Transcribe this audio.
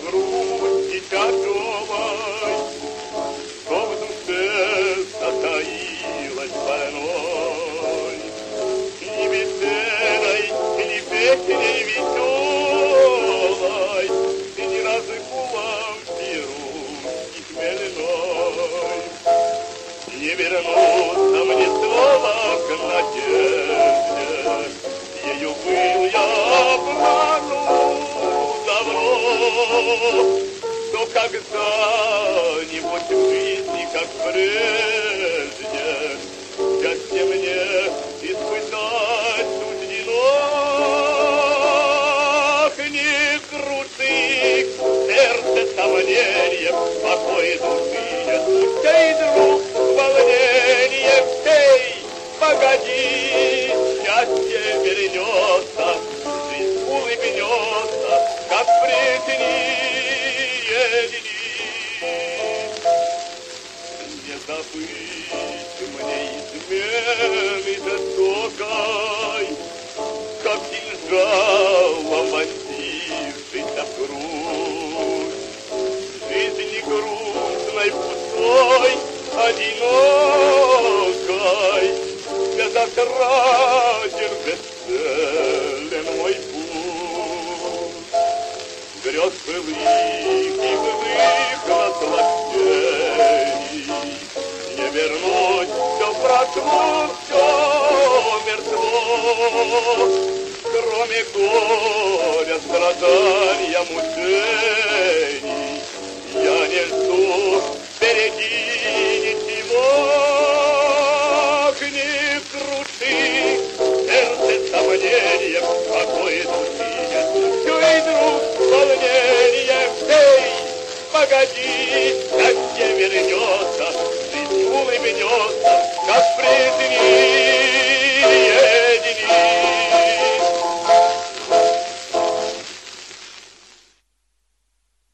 грусти тяжелой, что в душе затаилась больной. Ни беседой, ни песней веселой, ни разгулом пирушки хмельной. Не вернуться мне снова к надежде, ею был я обманут давно, но когда-нибудь в жизни, как прежде, счастье мне испытать суждено. Не крути сердце сомнением, покой души не сей друг, волнение всей, погоди, счастье вернется, жизнь улыбнется, как прежние дни. Не забыть мне измены жестокой, как кинжала вонзившийся в грудь. Жизни грустной, пустой, одинокой, безотраден, бесцелен мой путь. Грез былых и былых наслаждений не вернуть, все прошло, все мертво. Кроме горя, страдания, мучений,